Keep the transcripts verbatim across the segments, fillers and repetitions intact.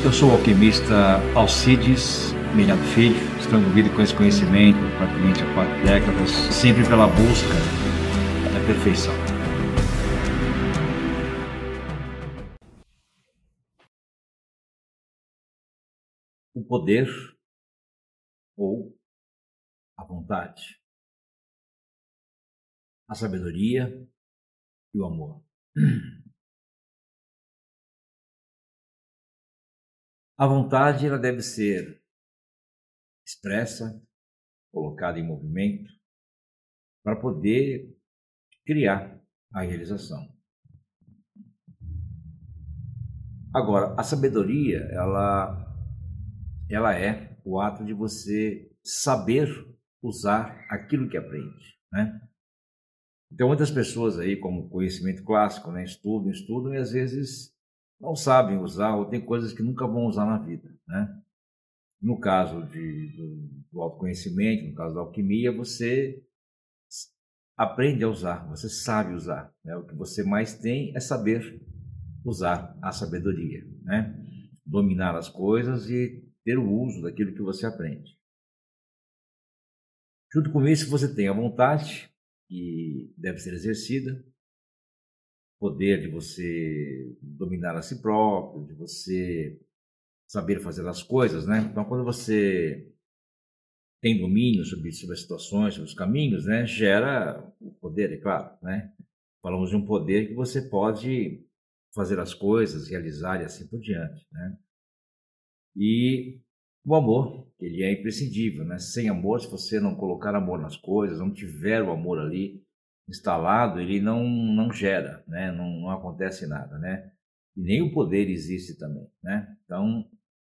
Eu sou o alquimista Alcides Melhado Filho, estou envolvido com esse conhecimento praticamente há quatro décadas, sempre pela busca da perfeição. O poder ou a vontade, a sabedoria e o amor. A vontade ela deve ser expressa, colocada em movimento, para poder criar a realização. Agora, a sabedoria, ela, ela é o ato de você saber usar aquilo que aprende, né? Então, muitas pessoas aí, como conhecimento clássico, né, estudam, estudam e às vezes não sabem usar ou tem coisas que nunca vão usar na vida, né? No caso de, do, do autoconhecimento, no caso da alquimia, você aprende a usar, você sabe usar, né? O que você mais tem é saber usar a sabedoria, né? Dominar as coisas e ter o uso daquilo que você aprende. Junto com isso, você tem a vontade, que deve ser exercida, poder de você dominar a si próprio, de você saber fazer as coisas, né? Então, quando você tem domínio sobre, sobre as situações, sobre os caminhos, né? Gera o poder, é claro, né? Falamos de um poder que você pode fazer as coisas, realizar e assim por diante, né? E o amor, ele é imprescindível, né? Sem amor, se você não colocar amor nas coisas, não tiver o amor ali instalado, ele não, não gera, né? Não, não acontece nada, né? E nem o poder existe também, né? Então,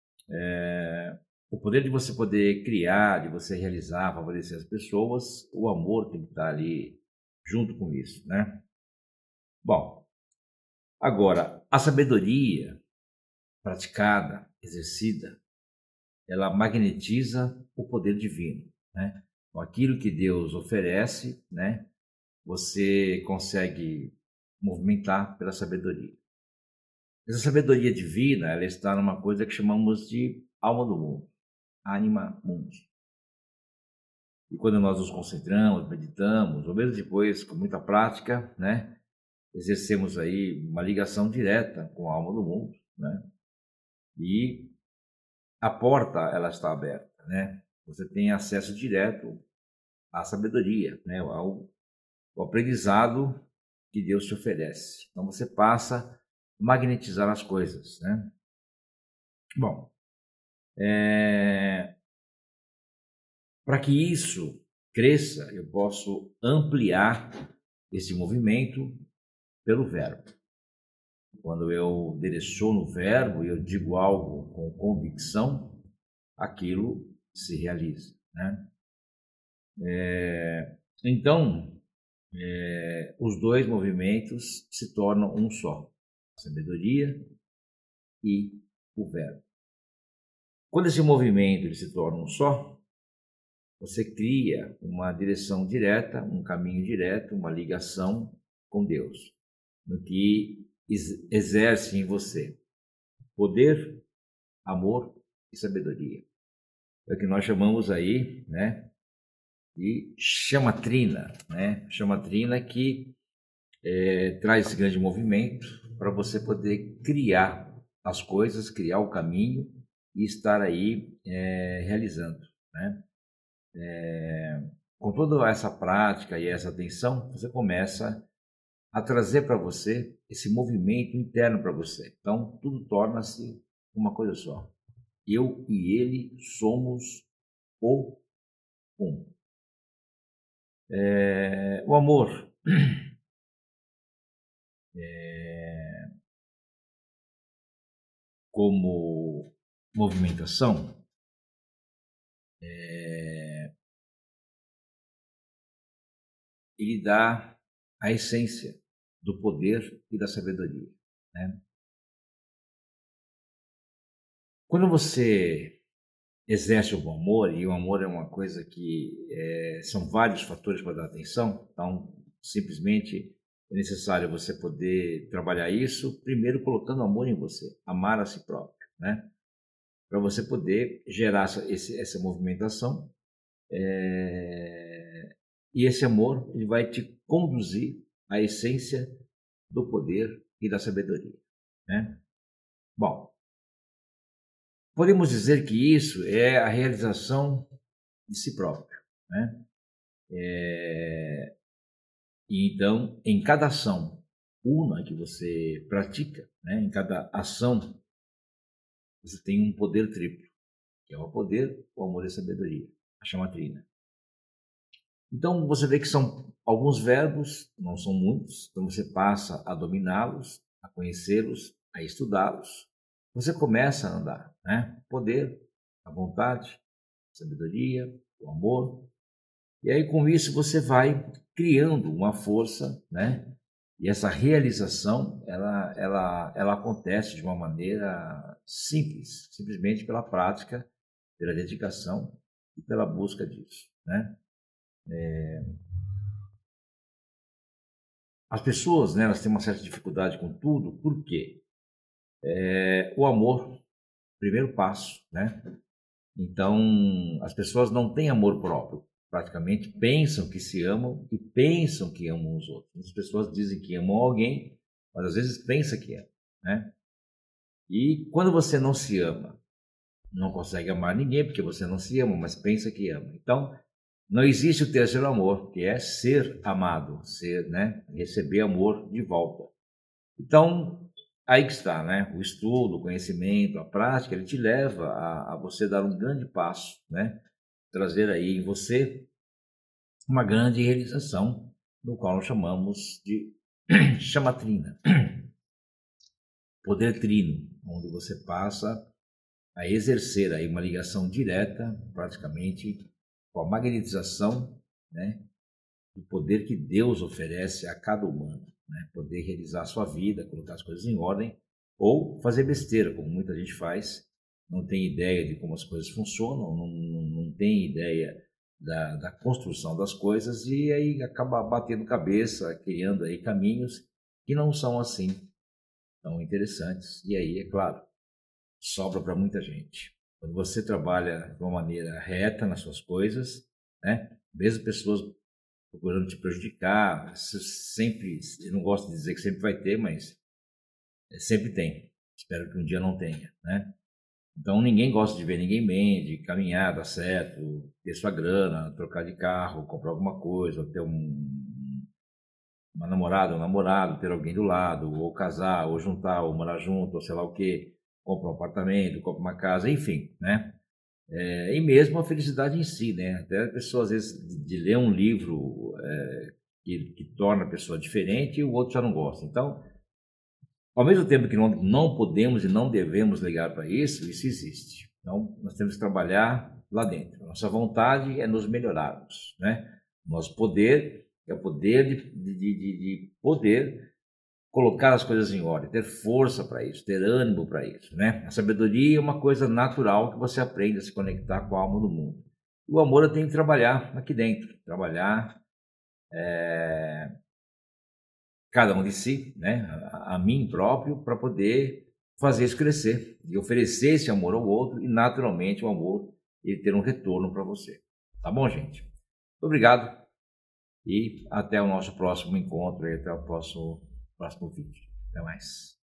é, o poder de você poder criar, de você realizar, favorecer as pessoas, o amor tem que estar ali junto com isso, né? Bom, agora, a sabedoria praticada, exercida, ela magnetiza o poder divino, né? Então, aquilo que Deus oferece, né? Você consegue movimentar pela sabedoria. Essa sabedoria divina, ela está numa coisa que chamamos de alma do mundo, anima mundi. E quando nós nos concentramos, meditamos, ou mesmo depois, com muita prática, né? Exercemos aí uma ligação direta com a alma do mundo, né? E a porta, ela está aberta, né? Você tem acesso direto à sabedoria, né? Ao, ao aprendizado que Deus te oferece. Então você passa a magnetizar as coisas, né? Bom, é... para que isso cresça, eu posso ampliar esse movimento pelo verbo. Quando eu direciono o verbo e eu digo algo com convicção, aquilo se realiza, né? É, então, é, os dois movimentos se tornam um só, a sabedoria e o verbo. Quando esse movimento ele se torna um só, você cria uma direção direta, um caminho direto, uma ligação com Deus, no que exerce em você poder, amor e sabedoria. É o que nós chamamos aí, né, de chamatrina, né? Chamatrina que é, traz esse grande movimento para você poder criar as coisas, criar o caminho e estar aí é, realizando, né? É, com toda essa prática e essa atenção, você começa a trazer para você esse movimento interno para você. Então, tudo torna-se uma coisa só. Eu e ele somos o um. É, o amor é, como movimentação, é, ele dá a essência do poder e da sabedoria, né? Quando você exerce o bom amor, e o amor é uma coisa que é, são vários fatores para dar atenção, então simplesmente é necessário você poder trabalhar isso, primeiro colocando amor em você, amar a si próprio, né? para você poder gerar essa, esse, essa movimentação. É, e esse amor ele vai te conduzir à essência do poder e da sabedoria, né? Bom, podemos dizer que isso é a realização de si próprio, né? É, e então, em cada ação uma que você pratica, né, em cada ação, você tem um poder triplo, que é o poder, o amor e a sabedoria, a chamatrina. Então, você vê que são alguns verbos, não são muitos, então você passa a dominá-los, a conhecê-los, a estudá-los. Você começa a andar, né? Poder, a vontade, a sabedoria, o amor. E aí, com isso, você vai criando uma força, né? E essa realização, ela, ela, ela acontece de uma maneira simples, simplesmente pela prática, pela dedicação e pela busca disso, né? É... As pessoas, né, elas têm uma certa dificuldade com tudo, por quê? É... O amor, primeiro passo, né? Então, as pessoas não têm amor próprio, praticamente pensam que se amam e pensam que amam os outros. As pessoas dizem que amam alguém, mas às vezes pensa que amam, né? E quando você não se ama, não consegue amar ninguém porque você não se ama, mas pensa que ama. Então, não existe o terceiro amor, que é ser amado, ser, né, receber amor de volta. Então, aí que está, né? O estudo, o conhecimento, a prática, ele te leva a, a você dar um grande passo, né? Trazer aí em você uma grande realização, no qual nós chamamos de chamatrina, poder trino, onde você passa a exercer aí uma ligação direta, praticamente, com a magnetização, né, do poder que Deus oferece a cada humano, né, poder realizar a sua vida, colocar as coisas em ordem, ou fazer besteira, como muita gente faz, não tem ideia de como as coisas funcionam, não, não, não tem ideia da, da construção das coisas e aí acaba batendo cabeça, criando aí caminhos que não são assim tão interessantes. E aí, é claro, sobra para muita gente. Quando você trabalha de uma maneira reta nas suas coisas, né? Mesmo pessoas procurando te prejudicar, sempre, eu não gosto de dizer que sempre vai ter, mas sempre tem. Espero que um dia não tenha, né? Então ninguém gosta de ver ninguém bem, de caminhar, dar certo, ter sua grana, trocar de carro, comprar alguma coisa, ter um, uma namorada, um namorado, ter alguém do lado, ou casar, ou juntar, ou morar junto, ou sei lá o quê, comprar um apartamento, comprar uma casa, enfim, né? É, e mesmo a felicidade em si, né? Até a pessoa, às vezes, de, de ler um livro é, que, que torna a pessoa diferente e o outro já não gosta. Então, ao mesmo tempo que não, não podemos e não devemos ligar para isso, isso existe. Então, nós temos que trabalhar lá dentro. Nossa vontade é nos melhorarmos, né? Nosso poder é o poder de, de, de, de poder colocar as coisas em ordem, ter força para isso, ter ânimo para isso, né? A sabedoria é uma coisa natural que você aprende a se conectar com a alma do mundo. O amor eu tenho que trabalhar aqui dentro, trabalhar é, cada um de si, né? A, a mim próprio, para poder fazer isso crescer e oferecer esse amor ao outro e naturalmente o amor ele ter um retorno para você. Tá bom, gente? Muito obrigado e até o nosso próximo encontro, até o próximo próximo vídeo. Até mais.